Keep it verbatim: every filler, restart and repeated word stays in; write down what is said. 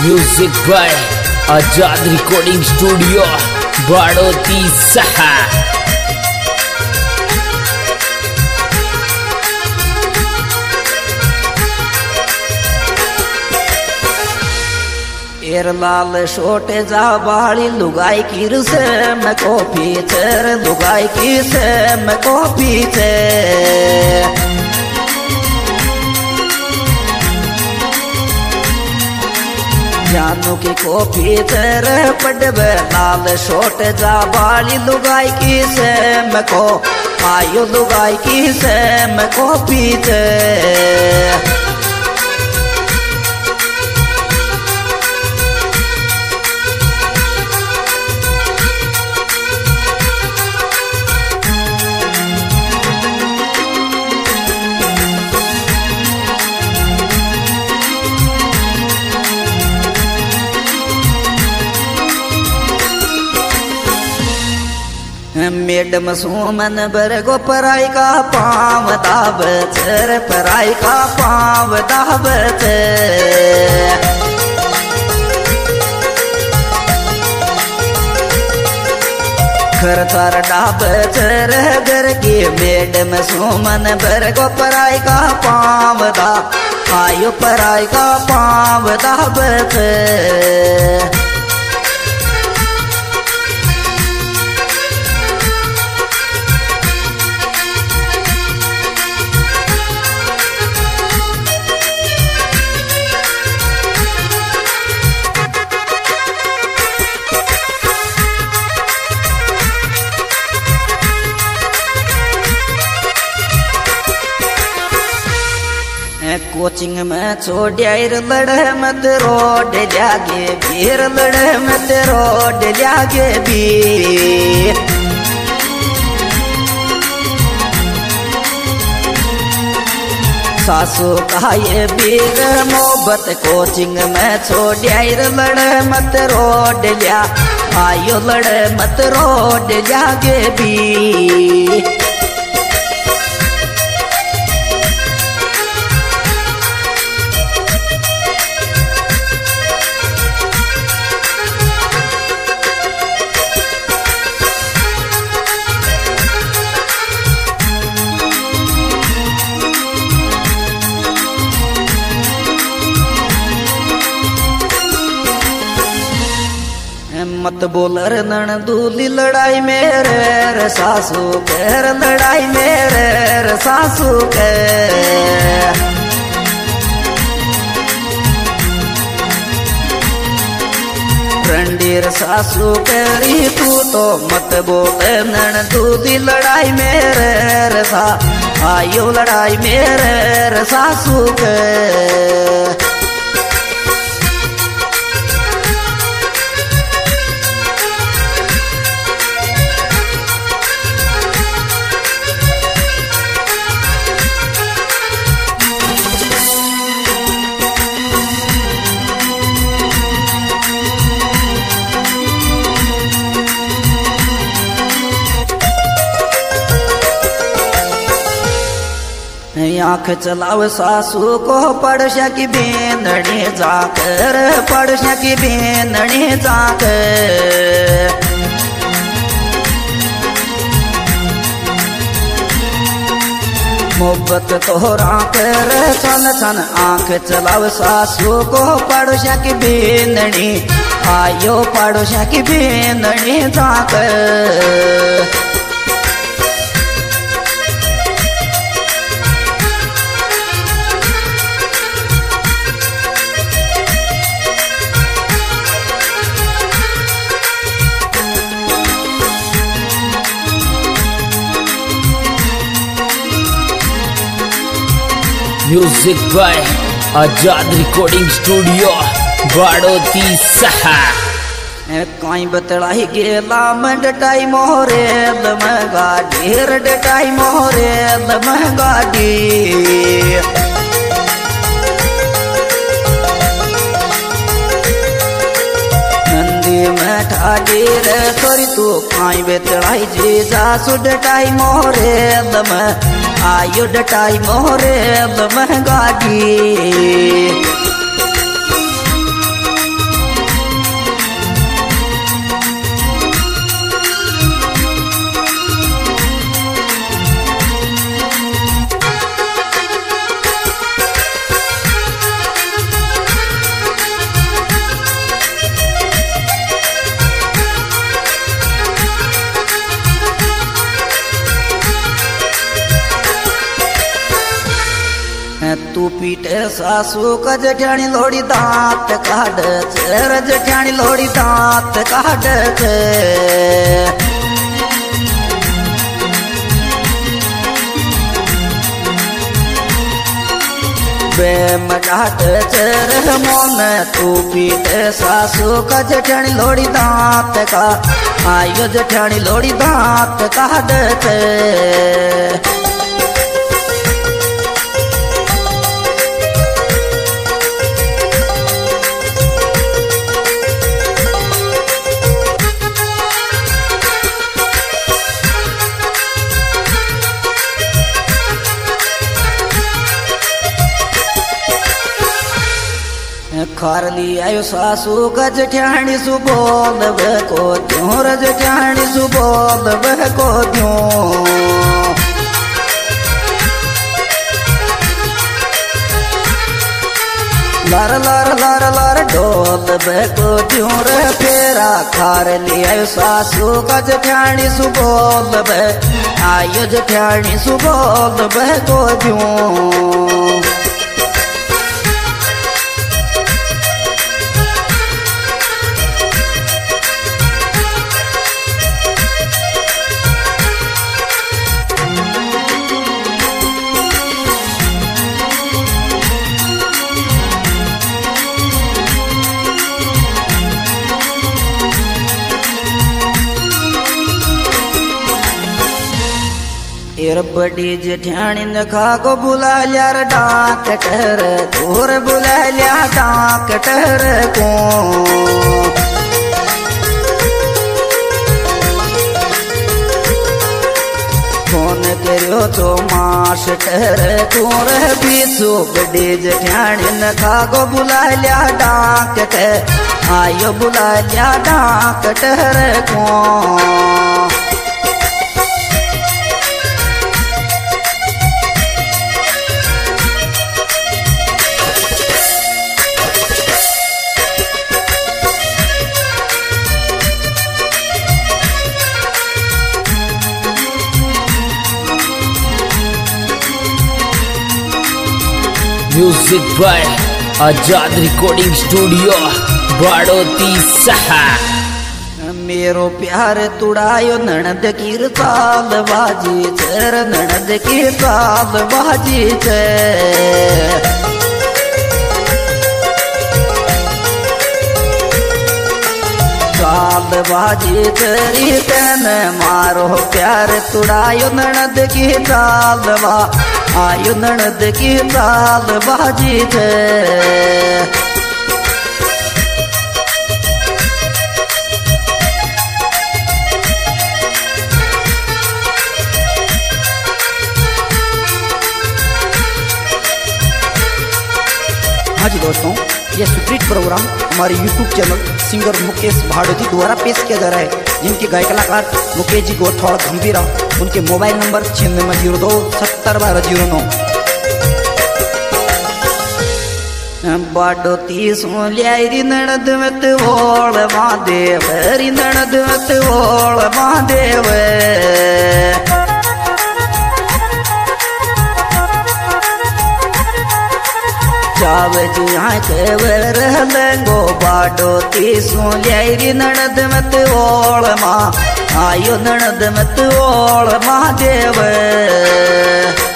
Music by Azad recording studio Badoti सहा। एर लाल छोटे जा बाड़ी लुगाई की से मैं को पीछे लुगाई की से मैं को पीछे जानू की को पीछे पड़बे लाल छोटे जा बाड़ी लुगाई की से मैं को आयु लुगाई की से मैं को पीछे मेडम सुमन बरगो पराई का पाव दाब चर पराई का पाव दाब खर तार डाब चर घर की मेडम सुमन बरगो पराई का पाव दा आयो पराई का पाव दाब कोचिंग में छोड़ियार लड़ मत रोड लागे भीर लड़ मत रोड लागे भी सासू का ये बीर मोहब्बत कोचिंग में छोड़ियार लड़ मत रोड लिया आयो लड़ मत रोड लागे भी मत बोलर नन दूली लड़ाई मेरे रे सासू कर लड़ाई मेरे रे सासू के रंडीर सासू करी तू तो मत बोल नन दूली लड़ाई मेरे रे सा आयो लड़ाई मेरे रे सासू के आँख चलाव सासू को पड़शा की बेनड़ी जाकर पड़शा की बेनड़ी जाकर मोहब्बत तोहरा कर छन छन आँख चलाव सासू को पड़शा की बेनड़ी आयो पड़शा की बेनड़ी जाकर music by Azad recording studio Badoti सहा। कई बतलाई गेला में डटाई मोहरे महंगा ढेर डटाई मोहरे महंगा डी नंदी में ठाडी रे तोरी तू कई बतलाई जी जा सु डटाई मोहरे में आयो डटाई मोहरे महंगा डी पीटे सासू का जेठानी लोड़ी दांत काट चेर जेठानी लोड़ी दांत काट बेमजाट चेर मोन तू पीटे सासू का जेठानी लोड़ी दांत का आयो जेठानी लोड़ी दांत काट खारली आयो सासू का जेठानी सु बोल को त्यों र जेठानी सु बोल को त्यों लार लार लार लार डोल को त्यों रे फेरा खारली आयो सासू का जेठानी सु बोल आयो जेठानी सु बोल को त्यों एर बड़ी जेठानी ने खा को बुला लिया डाक ठहर दूर बुला लिया डाक ठहर को फोन करो तो माश ठहर दूर बीसो बड़ी जेठानी ने खा को बुला लिया डाक ठहर आयो बुला लिया डाक ठहर को music by Azad recording studio Badoti सहा। मेरो प्यार तुड़ायो ननद की ताल बाजी चर ननद की ताल बाजी चे ताल बाजी तेरी तन मारो प्यार तुड़ायो ननद की ताल बा आयो ननद की ताल बाजी थे हाँ जी दोस्तों, ये सुप्रीत प्रोग्राम हमारे YouTube channel singer Mukesh Bhadoti द्वारा पेश किया जा रहा है, जिनके गायक कलाकार मुकेश जी गोथौड़ गंभीरा। उनके मोबाइल नंबर छियानवे जीरो दो सत्तर बारह जीरो नौ। बाड़ोती सो लियारी ननद मत ओल महादेव हरी ननद मत ओल महादेव चाव जिया के वर लंगो बाड़ोती सो लियारी ननद मत ओल माँ आयो ननद मत ओल महादेव।